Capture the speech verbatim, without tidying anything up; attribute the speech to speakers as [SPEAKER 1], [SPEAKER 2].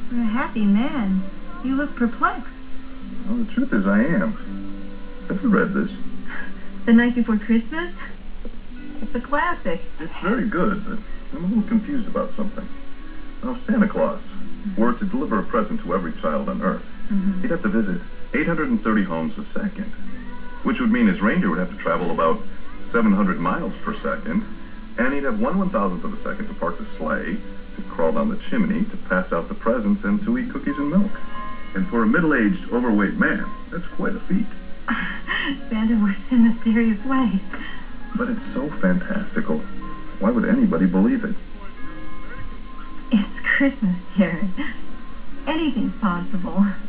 [SPEAKER 1] You're a happy man. You look perplexed.
[SPEAKER 2] Well, the truth is I am. Have you read this?
[SPEAKER 1] The Night Before Christmas? It's a classic.
[SPEAKER 2] It's very good, but I'm a little confused about something. Now, if Santa Claus were to deliver a present to every child on Earth,
[SPEAKER 1] Mm-hmm.
[SPEAKER 2] he'd have to visit eight hundred thirty homes a second, which would mean his reindeer would have to travel about seven hundred miles per second, and he'd have one one-thousandth of a second to park the sleigh, to crawl down the chimney, to pass out the presents, and to eat cookies and milk. And for a middle-aged, overweight man, that's quite a feat.
[SPEAKER 1] Santa works in mysterious ways.
[SPEAKER 2] But it's so fantastical. Why would anybody believe it?
[SPEAKER 1] It's Christmas, Jared. Anything's possible.